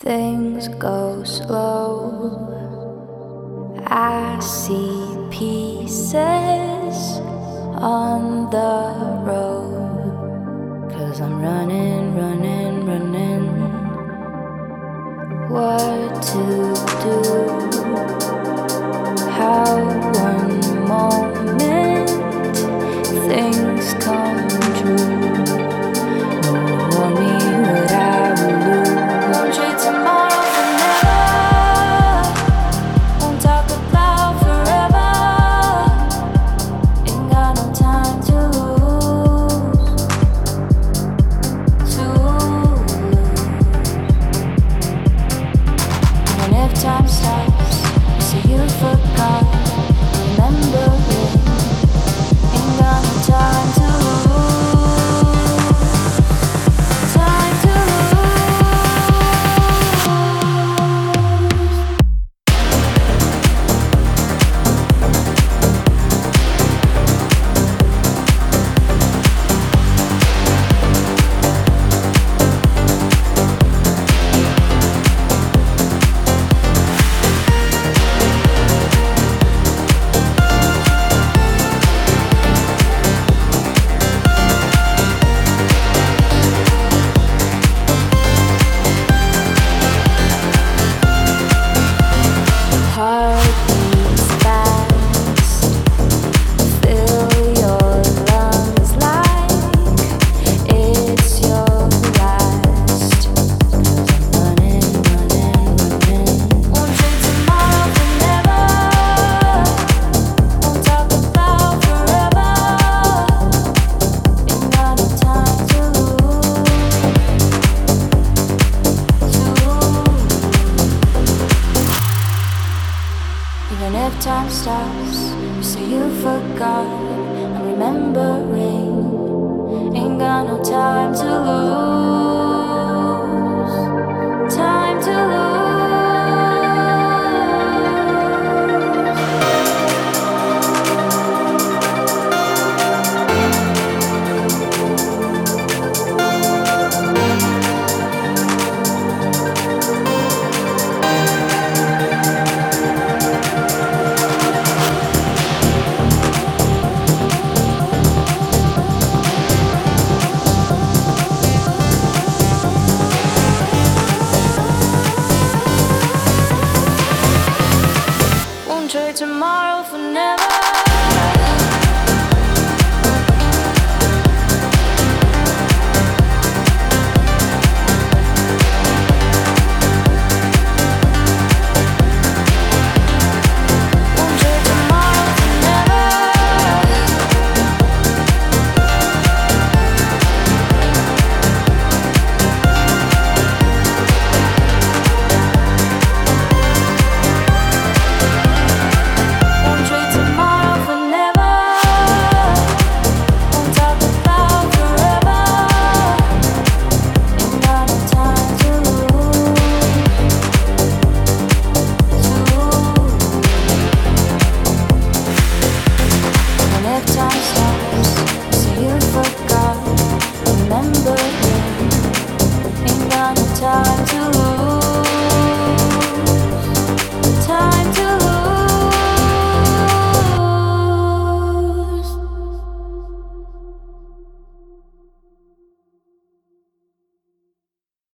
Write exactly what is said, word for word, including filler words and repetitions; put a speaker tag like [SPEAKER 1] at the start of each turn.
[SPEAKER 1] Things go slow. I see pieces on the road. 'Cause I'm running, running, running. What to do? How one moment things come true. No one warned me what I will lose. Won't trade tomorrow for never. Won't talk about forever. Ain't got no time to lose. To lose. And if time stops, you say you forgot. Remember it. Ain't got no time to lose. Time to Even if time stops, you say you forgot. I'm remembering. Ain't got no time to lose. Time to lose. Trade tomorrow for never. Time to lose.